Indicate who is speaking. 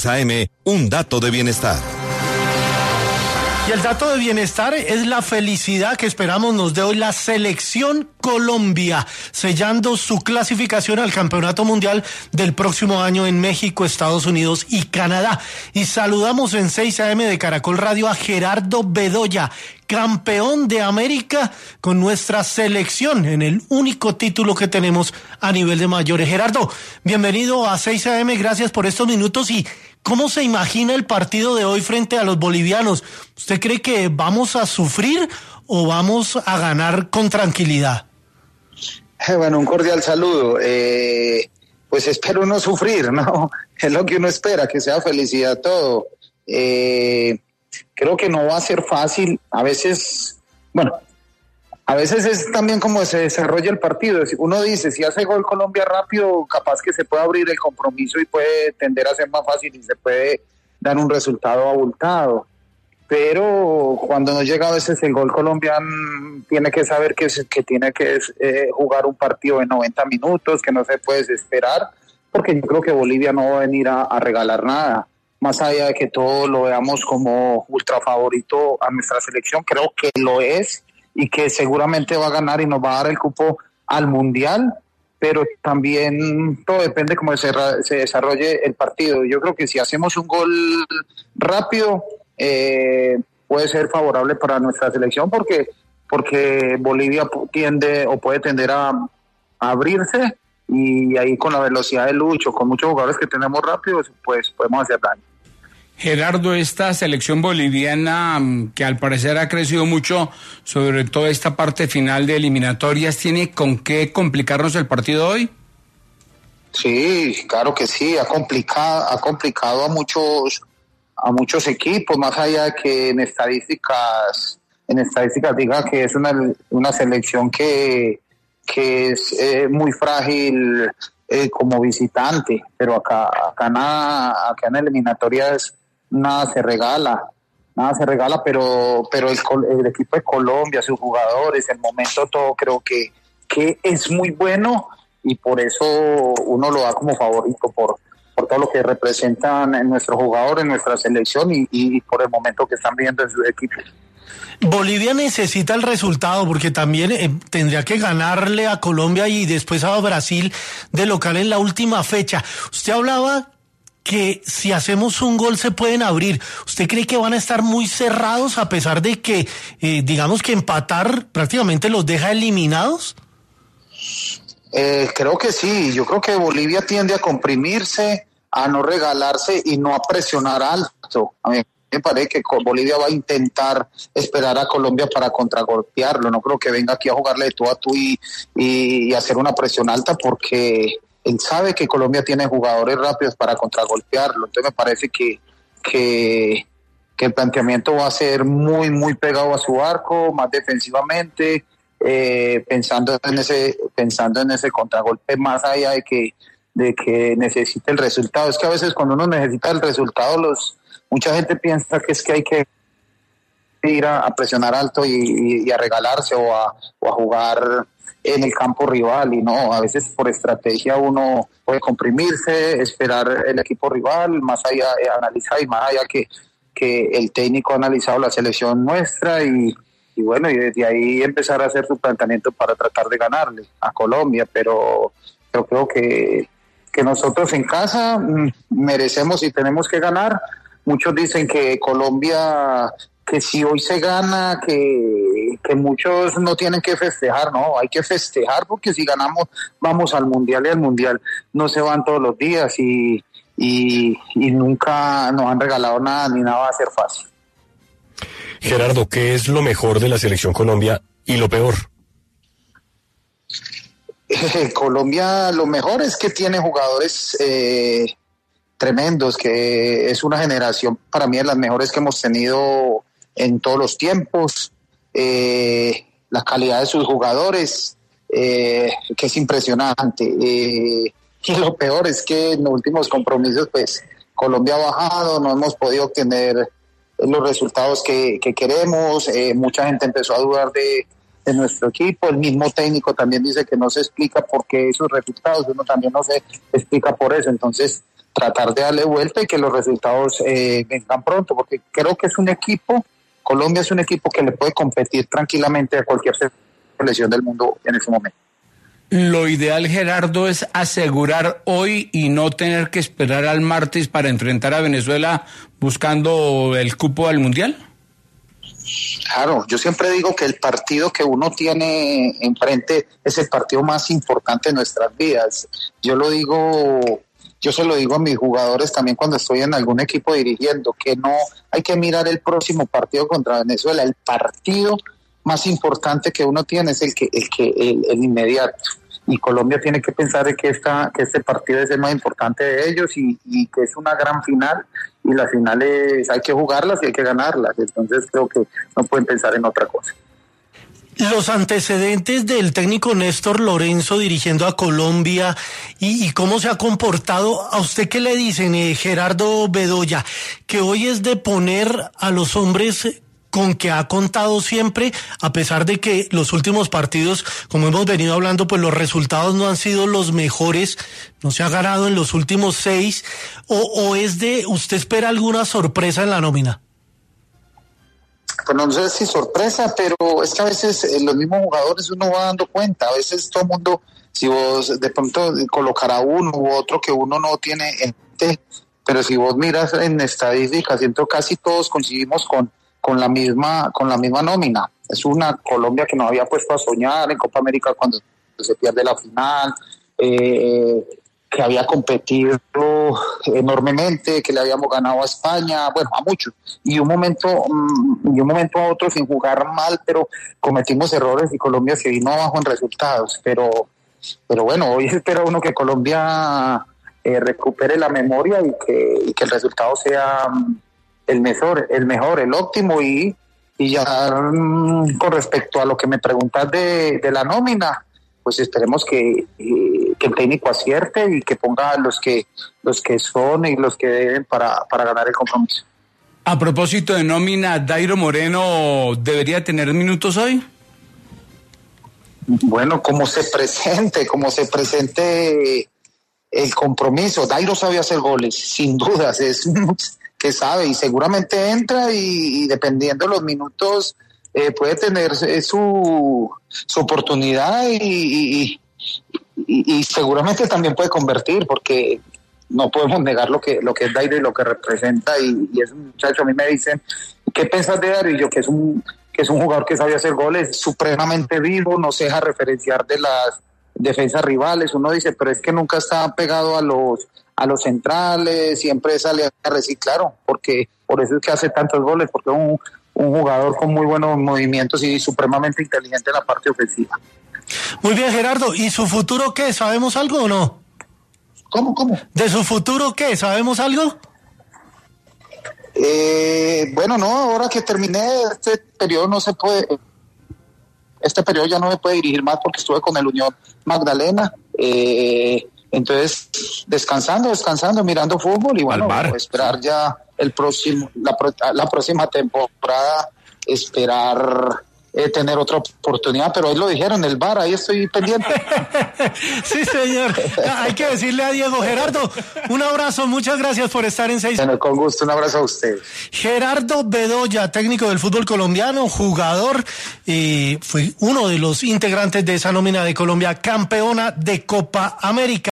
Speaker 1: AM, un dato de bienestar.
Speaker 2: Y el dato de bienestar es la felicidad que esperamos nos dé hoy la Selección Colombia, sellando su clasificación al Campeonato Mundial del próximo año en México, Estados Unidos y Canadá. Y saludamos en 6 AM de Caracol Radio a Gerardo Bedoya, campeón de América con nuestra selección en el único título que tenemos a nivel de mayores. Gerardo, bienvenido a 6 AM, gracias por estos minutos. Y ¿cómo se imagina el partido de hoy frente a los bolivianos? ¿Usted cree que vamos a sufrir o vamos a ganar con tranquilidad?
Speaker 3: Bueno, un cordial saludo. Pues espero no sufrir, ¿no? Es lo que uno espera, que sea felicidad todo. Creo que no va a ser fácil. A veces es también como se desarrolla el partido. Uno dice, si hace gol Colombia rápido, capaz que se puede abrir el compromiso y puede tender a ser más fácil y se puede dar un resultado abultado. Pero cuando no llega a veces el gol colombiano, tiene que saber que tiene que jugar un partido de 90 minutos, que no se puede desesperar, porque yo creo que Bolivia no va a venir a regalar nada. Más allá de que todos lo veamos como ultra favorito a nuestra selección, creo que lo es y que seguramente va a ganar y nos va a dar el cupo al Mundial, pero también todo depende cómo se desarrolle el partido. Yo creo que si hacemos un gol rápido, puede ser favorable para nuestra selección porque Bolivia puede tender a abrirse, y ahí con la velocidad de Lucho, con muchos jugadores que tenemos rápidos, pues podemos hacer daño.
Speaker 4: Gerardo, esta selección boliviana, que al parecer ha crecido mucho, sobre todo esta parte final de eliminatorias, ¿tiene con qué complicarnos el partido hoy?
Speaker 3: Sí, claro que sí, ha complicado a muchos equipos, más allá de que en estadísticas diga que es una selección que es muy frágil como visitante, pero acá en eliminatorias nada se regala, pero el equipo de Colombia, sus jugadores, el momento todo, creo que es muy bueno, y por eso uno lo da como favorito por todo lo que representan en nuestros jugadores, en nuestra selección y por el momento que están viendo en sus equipos.
Speaker 2: Bolivia necesita el resultado porque también tendría que ganarle a Colombia y después a Brasil de local en la última fecha. Usted hablaba que si hacemos un gol se pueden abrir. ¿Usted cree que van a estar muy cerrados a pesar de que, digamos que empatar prácticamente los deja eliminados?
Speaker 3: Creo que sí. Yo creo que Bolivia tiende a comprimirse, a no regalarse y no a presionar alto. A mí me parece que Bolivia va a intentar esperar a Colombia para contragolpearlo. No creo que venga aquí a jugarle de tú a tú y hacer una presión alta, porque él sabe que Colombia tiene jugadores rápidos para contragolpearlo. Entonces me parece que el planteamiento va a ser muy, muy pegado a su arco, más defensivamente, pensando en ese contragolpe, más allá de que necesite el resultado. Es que a veces cuando uno necesita el resultado, mucha gente piensa que es que hay que ir a presionar alto y a regalarse o a jugar en el campo rival, y no, a veces por estrategia uno puede comprimirse, esperar el equipo rival, más allá analizar, y más allá que el técnico ha analizado la selección nuestra y bueno, y desde ahí empezar a hacer su planteamiento para tratar de ganarle a Colombia, pero creo que nosotros en casa merecemos y tenemos que ganar. Muchos dicen que Colombia, que si hoy se gana, que muchos no tienen que festejar. No, hay que festejar, porque si ganamos vamos al Mundial, y al Mundial no se van todos los días y nunca nos han regalado nada, ni nada va a ser fácil.
Speaker 5: Gerardo, ¿qué es lo mejor de la selección Colombia y lo peor?
Speaker 3: Colombia, lo mejor es que tiene jugadores tremendos, que es una generación para mí de las mejores que hemos tenido en todos los tiempos. La calidad de sus jugadores, que es impresionante. Y lo peor es que en los últimos compromisos, pues Colombia ha bajado, no hemos podido obtener los resultados que queremos. Mucha gente empezó a dudar de nuestro equipo. El mismo técnico también dice que no se explica por qué esos resultados, uno también no se explica por eso. Entonces tratar de darle vuelta y que los resultados vengan pronto, porque creo que es un equipo, Colombia es un equipo que le puede competir tranquilamente a cualquier selección del mundo en ese momento.
Speaker 4: Lo ideal, Gerardo, es asegurar hoy y no tener que esperar al martes para enfrentar a Venezuela buscando el cupo al Mundial.
Speaker 3: Claro, yo siempre digo que el partido que uno tiene enfrente es el partido más importante de nuestras vidas. Yo se lo digo a mis jugadores también cuando estoy en algún equipo dirigiendo, que no hay que mirar el próximo partido contra Venezuela. El partido más importante que uno tiene es el inmediato. Y Colombia tiene que pensar que este partido es el más importante de ellos y que es una gran final, y las finales hay que jugarlas y hay que ganarlas. Entonces creo que no pueden pensar en otra cosa.
Speaker 2: Los antecedentes del técnico Néstor Lorenzo dirigiendo a Colombia y cómo se ha comportado, ¿a usted qué le dicen, Gerardo Bedoya? Que hoy es de poner a los hombres con que ha contado siempre, a pesar de que los últimos partidos, como hemos venido hablando, pues los resultados no han sido los mejores, no se ha ganado en los últimos 6, o es de, ¿usted espera alguna sorpresa en la nómina?
Speaker 3: Pues no sé si sorpresa, pero es que a veces los mismos jugadores uno va dando cuenta, a veces todo el mundo, si vos de pronto colocará uno u otro que uno no tiene en mente, pero si vos miras en estadísticas, siento casi todos coincidimos con la misma nómina. Es una Colombia que nos había puesto a soñar en Copa América cuando se pierde la final, que había competido enormemente, que le habíamos ganado a España, bueno, a muchos, y un momento a otro sin jugar mal, pero cometimos errores y Colombia se vino abajo en resultados, pero bueno, hoy espera uno que Colombia recupere la memoria y que el resultado sea el mejor, el óptimo, y ya con respecto a lo que me preguntas de la nómina, pues esperemos que el técnico acierte y que ponga los que son y los que deben para ganar el compromiso.
Speaker 4: A propósito de nómina, ¿Dairo Moreno debería tener minutos hoy?
Speaker 3: Bueno, como se presente el compromiso. Dairo sabe hacer goles, sin dudas, es que sabe, y seguramente entra y dependiendo de los minutos puede tener su oportunidad y seguramente también puede convertir, porque no podemos negar lo que es Dairo y lo que representa, y es un muchacho. A mí me dicen, ¿qué piensas de Dairo? Y yo, que es un jugador que sabe hacer goles, supremamente vivo, no se deja referenciar de las defensas rivales. Uno dice, pero es que nunca está pegado a los centrales, siempre sale a reciclar, porque por eso es que hace tantos goles, porque es un jugador con muy buenos movimientos y supremamente inteligente en la parte ofensiva.
Speaker 2: Muy bien, Gerardo, ¿y su futuro qué? ¿Sabemos algo o no?
Speaker 3: ¿Cómo?
Speaker 2: ¿De su futuro qué? ¿Sabemos algo?
Speaker 3: Bueno, no, ahora que terminé este periodo no se puede, este periodo ya no me puede dirigir más porque estuve con el Unión Magdalena, entonces descansando, mirando fútbol y bueno, esperar ya la próxima temporada, esperar tener otra oportunidad, pero ahí lo dijeron, el VAR, ahí estoy pendiente.
Speaker 2: Sí, señor, hay que decirle a Diego. Gerardo, un abrazo, muchas gracias por estar en 6.
Speaker 3: Bueno, con gusto, un abrazo a usted.
Speaker 2: Gerardo Bedoya, técnico del fútbol colombiano, jugador, fue uno de los integrantes de esa nómina de Colombia, campeona de Copa América.